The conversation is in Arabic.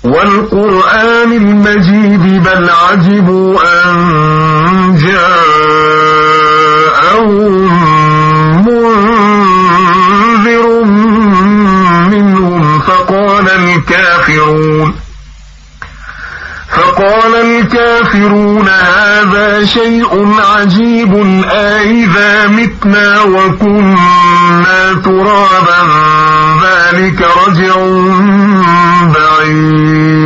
والقرآن المجيد بل عجبوا أن جاءهم منذر منهم فقال الكافرون هذا شيء عجيب أإذا متنا وكنا ترابا ذلك رجع بعيد.